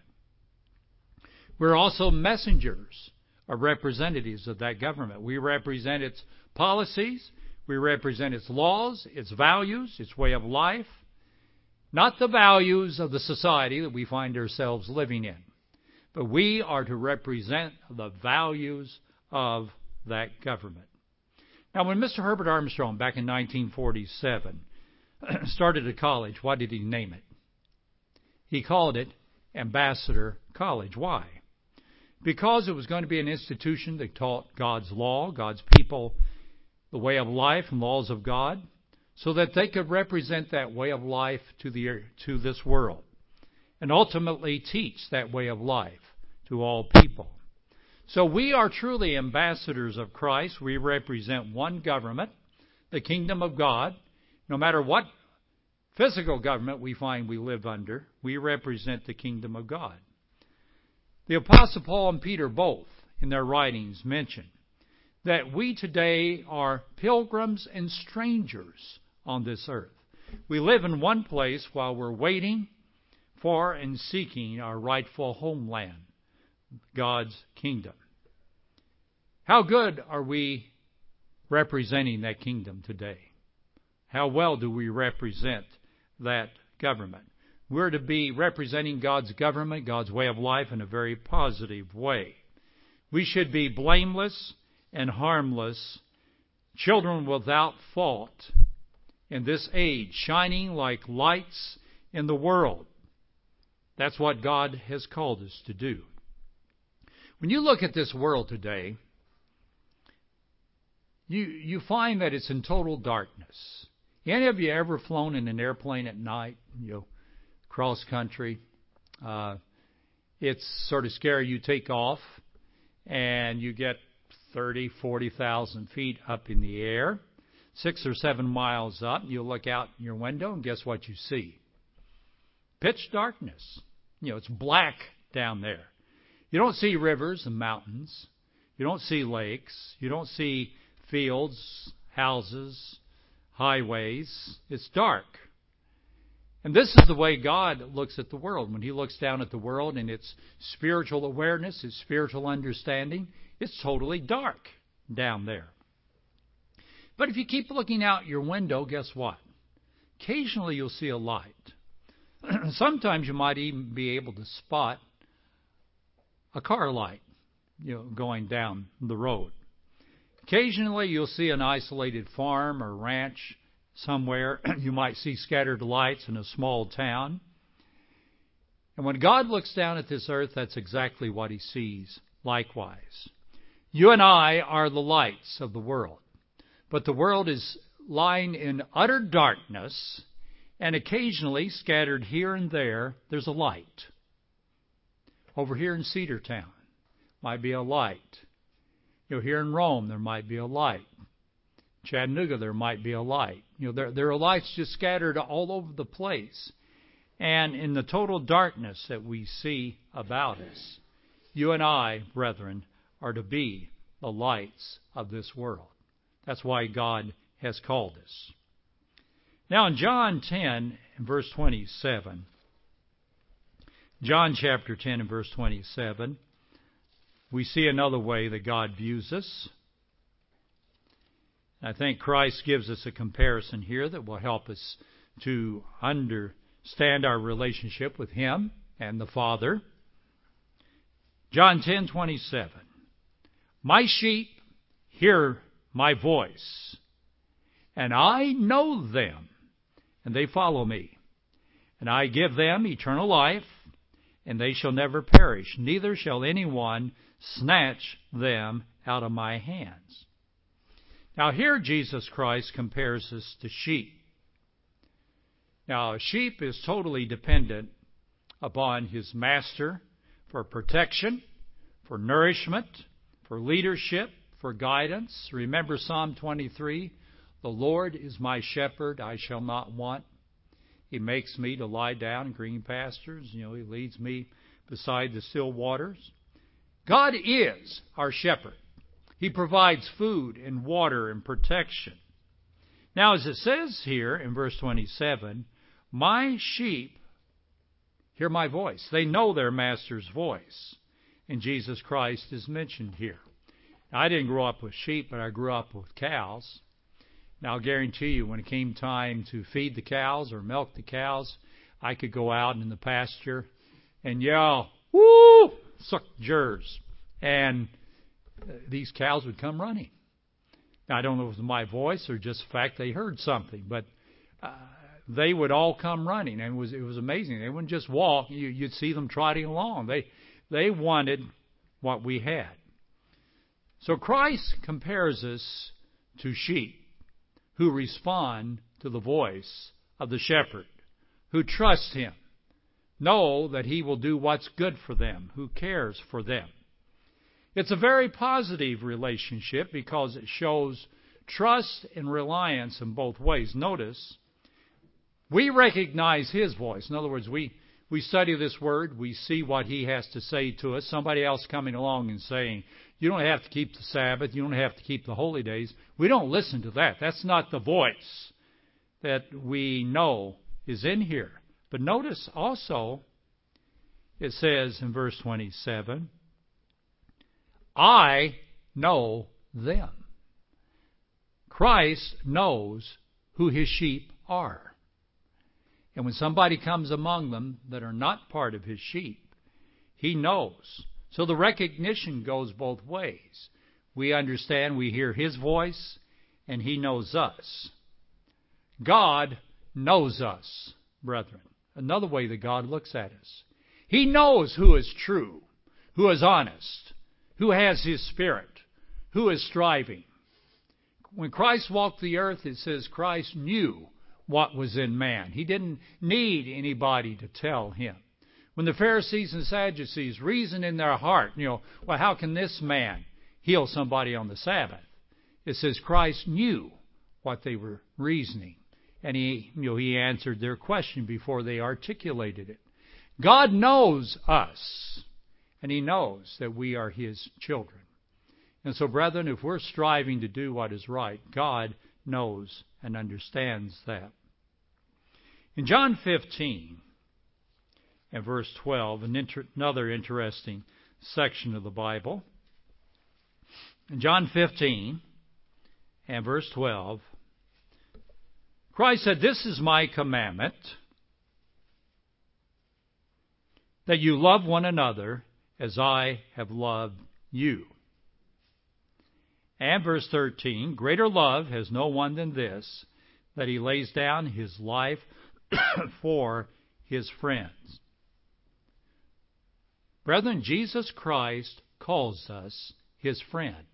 We're also messengers or representatives of that government. We represent its policies, we represent its laws, its values, its way of life, not the values of the society that we find ourselves living in, but we are to represent the values of that government. Now, when Mr. Herbert Armstrong, back in 1947, started a college, what did he name it? He called it Ambassador College. Why? Because it was going to be an institution that taught God's law, God's people, the way of life and laws of God, so that they could represent that way of life to this world, and ultimately teach that way of life to all people. So we are truly ambassadors of Christ. We represent one government, the kingdom of God. No matter what physical government we find we live under, we represent the kingdom of God. The Apostle Paul and Peter both, in their writings, mention that we today are pilgrims and strangers on this earth. We live in one place while we're waiting for and seeking our rightful homeland, God's kingdom. How good are we representing that kingdom today? How well do we represent that government? We're to be representing God's government, God's way of life in a very positive way. We should be blameless and harmless, children without fault in this age, shining like lights in the world. That's what God has called us to do. When you look at this world today, you find that it's in total darkness. Any of you ever flown in an airplane at night, cross country? It's sort of scary. You take off and you get 30, 40,000 feet up in the air, 6 or 7 miles up. You look out your window and guess what you see? Pitch darkness. It's black down there. You don't see rivers and mountains. You don't see lakes. You don't see fields, houses, highways. It's dark. And this is the way God looks at the world. When He looks down at the world and its spiritual awareness, its spiritual understanding, it's totally dark down there. But if you keep looking out your window, guess what? Occasionally you'll see a light. Sometimes you might even be able to spot a car light, going down the road. Occasionally you'll see an isolated farm or ranch somewhere. You might see scattered lights in a small town. And when God looks down at this earth, that's exactly what He sees likewise. You and I are the lights of the world. But the world is lying in utter darkness, and occasionally, scattered here and there, there's a light. Over here in Cedartown, might be a light. Here in Rome, there might be a light. Chattanooga, there might be a light. There are lights just scattered all over the place. And in the total darkness that we see about us, you and I, brethren, are to be the lights of this world. That's why God has called us. Now in John 10 and verse 27, John chapter 10 and verse 27, we see another way that God views us. I think Christ gives us a comparison here that will help us to understand our relationship with Him and the Father. John 10:27. My sheep hear my voice, and I know them, and they follow me. And I give them eternal life, and they shall never perish, neither shall anyone snatch them out of my hands. Now here Jesus Christ compares us to sheep. Now a sheep is totally dependent upon his master for protection, for nourishment, for leadership, for guidance. Remember Psalm 23, the Lord is my shepherd, I shall not want. He makes me to lie down in green pastures. He leads me beside the still waters. God is our shepherd. He provides food and water and protection. Now, as it says here in verse 27, my sheep hear my voice. They know their master's voice. And Jesus Christ is mentioned here. Now, I didn't grow up with sheep, but I grew up with cows. Now, I'll guarantee you, when it came time to feed the cows or milk the cows, I could go out in the pasture and yell, woo, suck jers. And these cows would come running. Now, I don't know if it was my voice or just the fact they heard something, but they would all come running, and it was amazing. They wouldn't just walk. You'd see them trotting along. They wanted what we had. So Christ compares us to sheep who respond to the voice of the shepherd, who trust Him, know that He will do what's good for them, who cares for them. It's a very positive relationship because it shows trust and reliance in both ways. Notice, we recognize His voice. In other words, we study this Word, we see what He has to say to us. Somebody else coming along and saying, you don't have to keep the Sabbath, you don't have to keep the holy days. We don't listen to that. That's not the voice that we know is in here. But notice also, it says in verse 27, I know them. Christ knows who His sheep are. And when somebody comes among them that are not part of His sheep, He knows. So the recognition goes both ways. We understand, we hear His voice, and He knows us. God knows us, brethren. Another way that God looks at us. He knows who is true, who is honest, who has His Spirit, who is striving. When Christ walked the earth, it says Christ knew what was in man. He didn't need anybody to tell Him. When the Pharisees and Sadducees reasoned in their heart, well, how can this man heal somebody on the Sabbath? It says Christ knew what they were reasoning. And He answered their question before they articulated it. God knows us, and He knows that we are His children. And so, brethren, if we're striving to do what is right, God knows and understands that. In John 15 and verse 12, another interesting section of the Bible. In John 15 and verse 12, Christ said, "This is my commandment, that you love one another as I have loved you." And verse 13, "Greater love has no one than this, that he lays down his life for his friends." Brethren, Jesus Christ calls us His friend.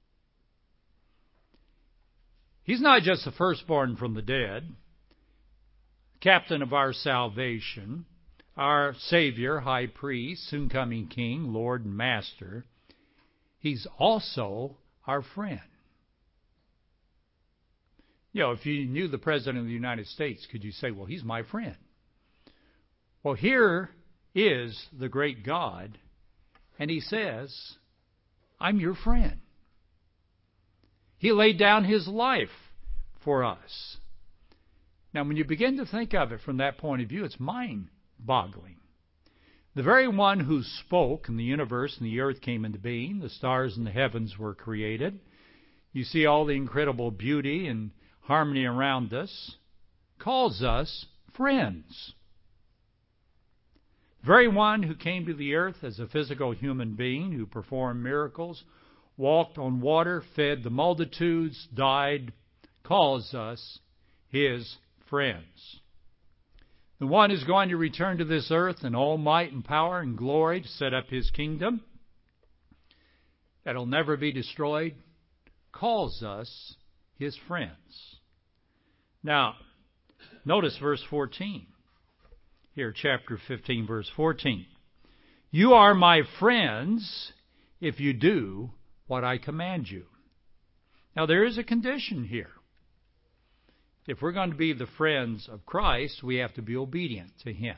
He's not just the firstborn from the dead, captain of our salvation, our Savior, High Priest, soon-coming King, Lord and Master. He's also our friend. If you knew the President of the United States, could you say, well, he's my friend? Well, here is the great God, and He says, I'm your friend. He laid down His life for us. Now, when you begin to think of it from that point of view, it's mind-boggling. The very one who spoke, and the universe and the earth came into being, the stars and the heavens were created. You see all the incredible beauty and harmony around us, calls us friends. The very one who came to the earth as a physical human being, who performed miracles, walked on water, fed the multitudes, died, calls us His friends. The one who's going to return to this earth in all might and power and glory to set up His kingdom that'll never be destroyed, calls us His friends. Now, notice verse 14. Here, chapter 15, verse 14. "You are my friends if you do what I command you." Now, there is a condition here. If we're going to be the friends of Christ, we have to be obedient to Him.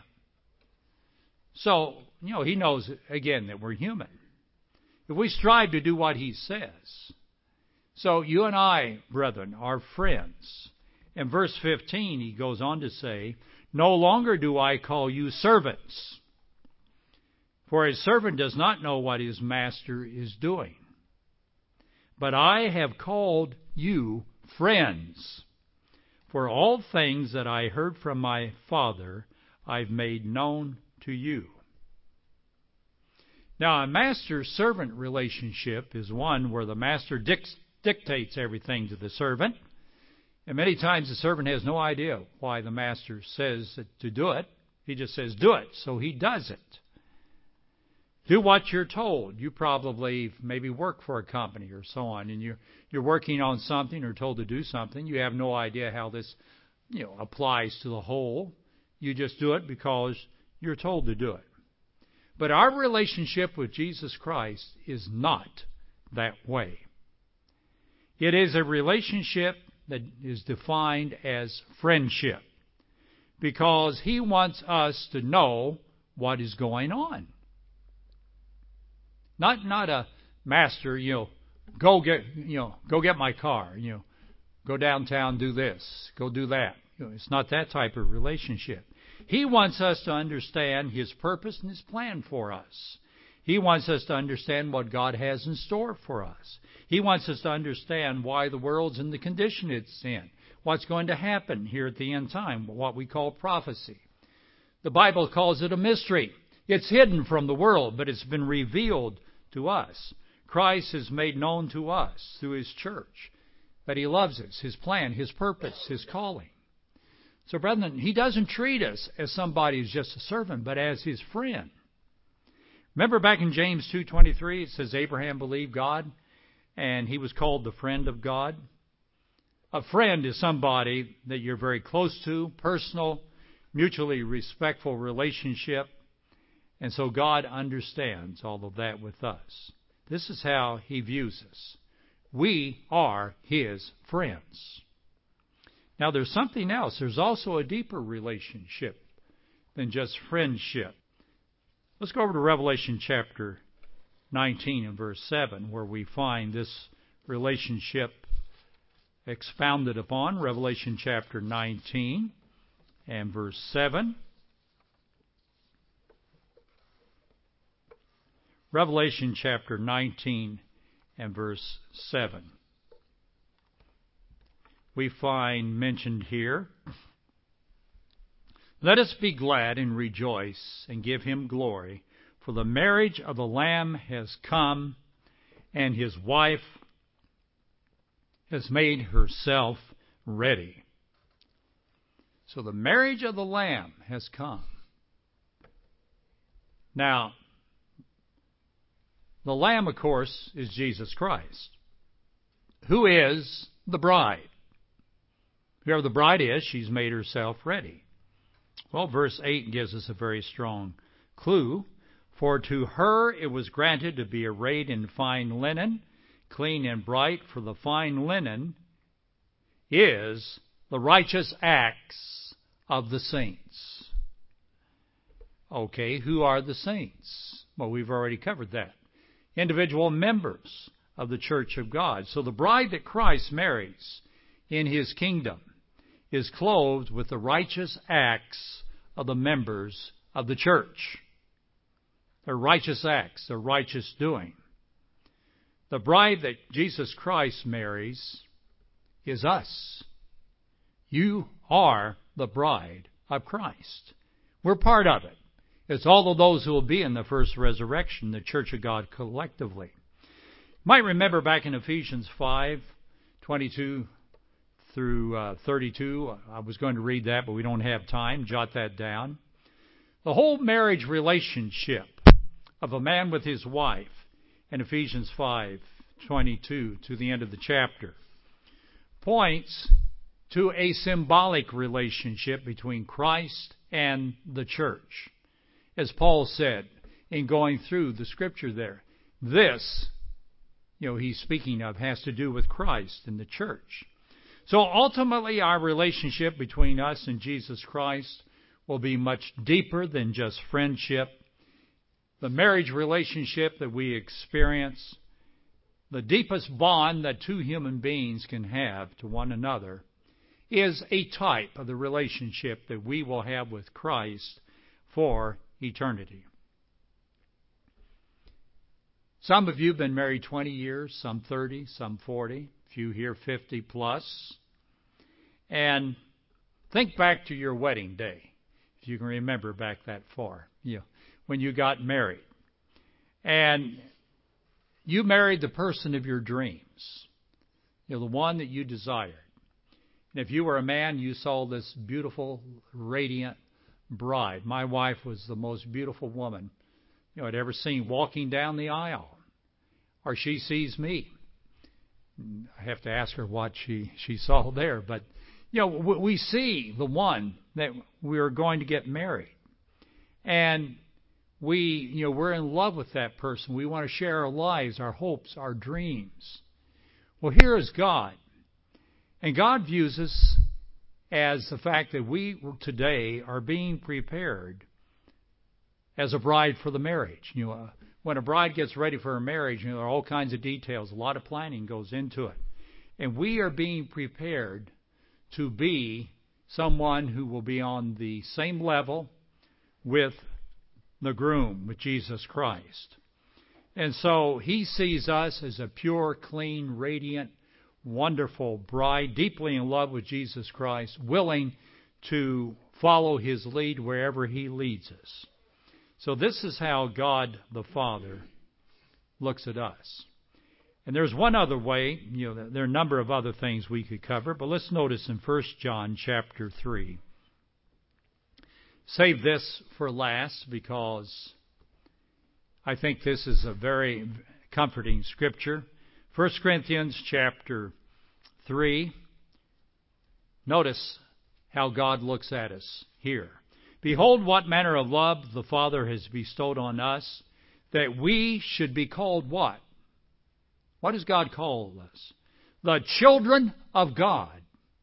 So, He knows, again, that we're human. If we strive to do what He says. So, you and I, brethren, are friends. In verse 15, He goes on to say, "No longer do I call you servants, for a servant does not know what his master is doing. But I have called you friends. For all things that I heard from my Father, I've made known to you." Now, a master-servant relationship is one where the master dictates everything to the servant. And many times the servant has no idea why the master says to do it. He just says, do it, so he does it. Do what you're told. You probably maybe work for a company or so on, and you're working on something or told to do something. You have no idea how this applies to the whole. You just do it because you're told to do it. But our relationship with Jesus Christ is not that way. It is a relationship that is defined as friendship, because He wants us to know what is going on. Not a master, go get my car, go downtown, do this, go do that. It's not that type of relationship. He wants us to understand His purpose and His plan for us. He wants us to understand what God has in store for us. He wants us to understand why the world's in the condition it's in, what's going to happen here at the end time, what we call prophecy. The Bible calls it a mystery. It's hidden from the world, but it's been revealed to us. Christ is made known to us through His church, that He loves us, His plan, His purpose, His calling. So, brethren, He doesn't treat us as somebody who's just a servant, but as His friend. Remember back in James 2:23, it says Abraham believed God, and he was called the friend of God. A friend is somebody that you're very close to, personal, mutually respectful relationship. And so God understands all of that with us. This is how He views us. We are His friends. Now there's something else. There's also a deeper relationship than just friendship. Let's go over to Revelation chapter 19 and verse 7, where we find this relationship expounded upon. Revelation chapter 19 and verse 7. Revelation chapter 19 and verse 7. We find mentioned here, "Let us be glad and rejoice and give Him glory, for the marriage of the Lamb has come, and His wife has made herself ready." So the marriage of the Lamb has come. Now, the Lamb, of course, is Jesus Christ, who is the bride. Whoever the bride is, she's made herself ready. Well, verse 8 gives us a very strong clue. "For to her it was granted to be arrayed in fine linen, clean and bright, for the fine linen is the righteous acts of the saints." Okay, who are the saints? Well, we've already covered that. Individual members of the church of God. So the bride that Christ marries in His kingdom is clothed with the righteous acts of the members of the church. Their righteous acts, their righteous doing. The bride that Jesus Christ marries is us. You are the bride of Christ. We're part of it. It's all of those who will be in the first resurrection, the church of God collectively. You might remember back in Ephesians 5:22 through 32. I was going to read that, but we don't have time. Jot that down. The whole marriage relationship of a man with his wife in Ephesians 5:22 to the end of the chapter points to a symbolic relationship between Christ and the church. As Paul said in going through the scripture there, this, he's speaking of, has to do with Christ and the church. So ultimately our relationship between us and Jesus Christ will be much deeper than just friendship. The marriage relationship that we experience, the deepest bond that two human beings can have to one another, is a type of the relationship that we will have with Christ for eternity. Some of you have been married 20 years, some 30, some 40, a few here 50 plus. And think back to your wedding day, if you can remember back that far, when you got married. And you married the person of your dreams, the one that you desired. And if you were a man, you saw this beautiful, radiant bride. My wife was the most beautiful woman I'd ever seen walking down the aisle. Or she sees me. I have to ask her what she saw there. But, we see the one that we are going to get married. And we're in love with that person. We want to share our lives, our hopes, our dreams. Well, here is God. And God views us as the fact that we today are being prepared as a bride for the marriage. When a bride gets ready for her marriage, there are all kinds of details. A lot of planning goes into it. And we are being prepared to be someone who will be on the same level with the groom, with Jesus Christ. And so He sees us as a pure, clean, radiant wonderful bride, deeply in love with Jesus Christ, willing to follow His lead wherever He leads us. So this is how God the Father looks at us. And there's one other way, there are a number of other things we could cover, but let's notice in 1 John chapter 3. Save this for last because I think this is a very comforting scripture. 1 Corinthians chapter 3. Notice how God looks at us here. Behold, what manner of love the Father has bestowed on us, that we should be called what? What does God call us? The children of God.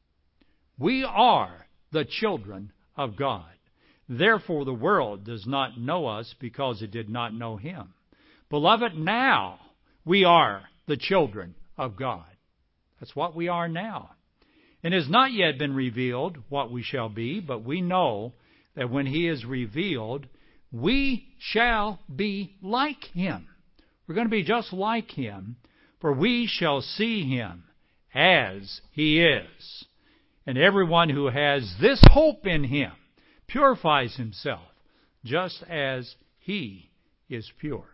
We are the children of God. Therefore the world does not know us because it did not know Him. Beloved, now we are the children of God. That's what we are now. It has not yet been revealed what we shall be, but we know that when He is revealed, we shall be like Him. We're going to be just like Him, for we shall see Him as He is. And everyone who has this hope in Him purifies himself just as He is pure.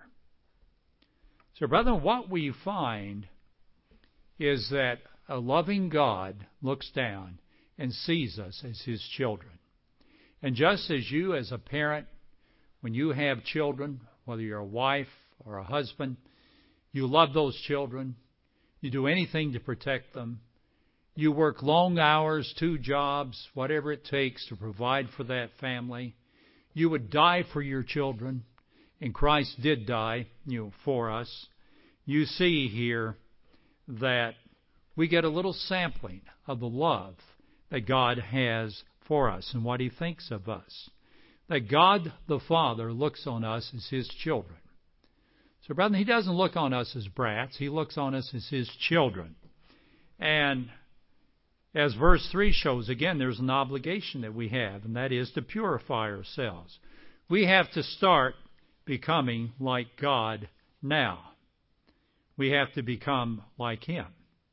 So, brethren, what we find is that a loving God looks down and sees us as His children. And just as you as a parent, when you have children, whether you're a wife or a husband, you love those children, you do anything to protect them, you work long hours, 2 jobs, whatever it takes to provide for that family. You would die for your children, and Christ did die, for us. You see here that we get a little sampling of the love that God has for us and what He thinks of us. That God the Father looks on us as His children. So, brethren, He doesn't look on us as brats. He looks on us as His children. And as verse 3 shows, again, there's an obligation that we have, and that is to purify ourselves. We have to start becoming like God now. We have to become like Him.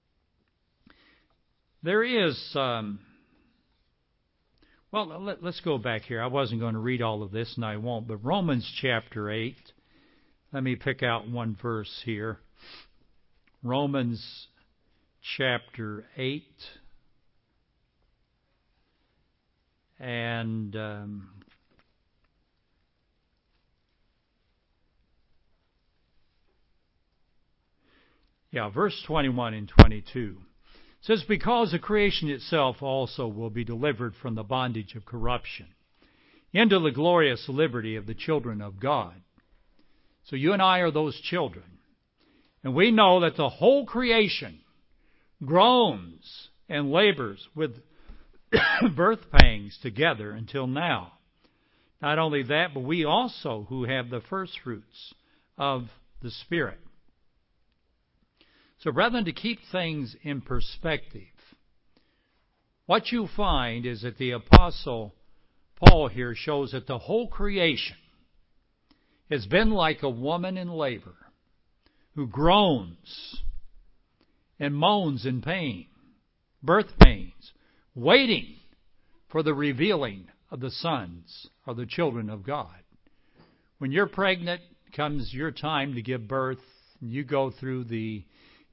There is, let's go back here. I wasn't going to read all of this, and I won't, but Romans chapter 8. Let me pick out one verse here. Romans chapter 8. And verse 21 and 22. It says, because the creation itself also will be delivered from the bondage of corruption into the glorious liberty of the children of God. So you and I are those children. And we know that the whole creation groans and labors with birth pangs together until now. Not only that, but we also who have the first fruits of the Spirit. So, brethren, to keep things in perspective, what you find is that the Apostle Paul here shows that the whole creation has been like a woman in labor who groans and moans in pain, birth pains, waiting for the revealing of the sons or the children of God. When you're pregnant, comes your time to give birth, and you go through the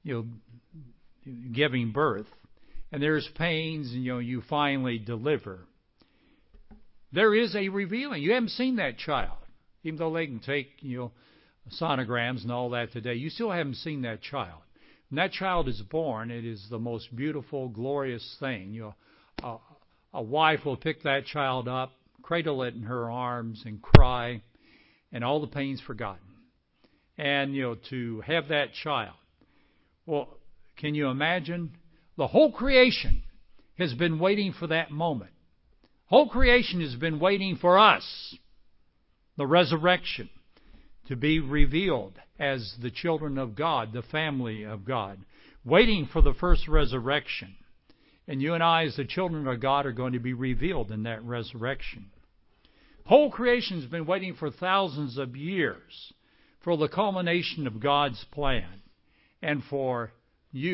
giving birth, and there's pains, and you finally deliver. There is a revealing. You haven't seen that child, even though they can take sonograms and all that today. You still haven't seen that child. When that child is born, it is the most beautiful, glorious thing. A wife will pick that child up, cradle it in her arms, and cry, and all the pain's forgotten. And to have that child. Well, can you imagine? The whole creation has been waiting for that moment. Whole creation has been waiting for us, the resurrection, to be revealed as the children of God, the family of God, waiting for the first resurrection. And you and I, as the children of God, are going to be revealed in that resurrection. Whole creation has been waiting for thousands of years for the culmination of God's plan and for you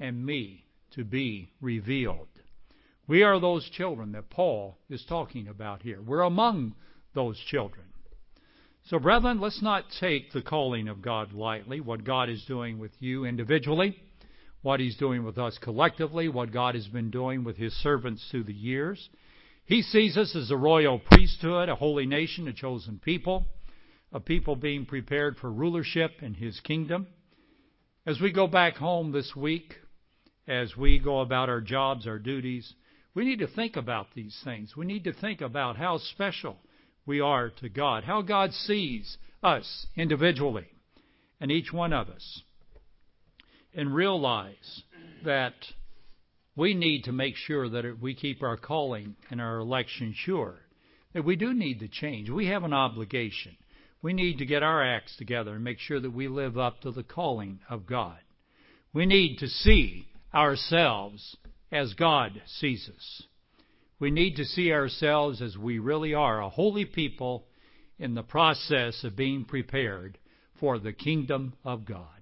and me to be revealed. We are those children that Paul is talking about here. We're among those children. So, brethren, let's not take the calling of God lightly, what God is doing with you individually, what He's doing with us collectively, what God has been doing with His servants through the years. He sees us as a royal priesthood, a holy nation, a chosen people, a people being prepared for rulership in His kingdom. As we go back home this week, as we go about our jobs, our duties, we need to think about these things. We need to think about how special we are to God, how God sees us individually, and each one of us, and realize that we need to make sure that we keep our calling and our election sure, that we do need to change. We have an obligation. We need to get our acts together and make sure that we live up to the calling of God. We need to see ourselves as God sees us. We need to see ourselves as we really are, a holy people in the process of being prepared for the kingdom of God.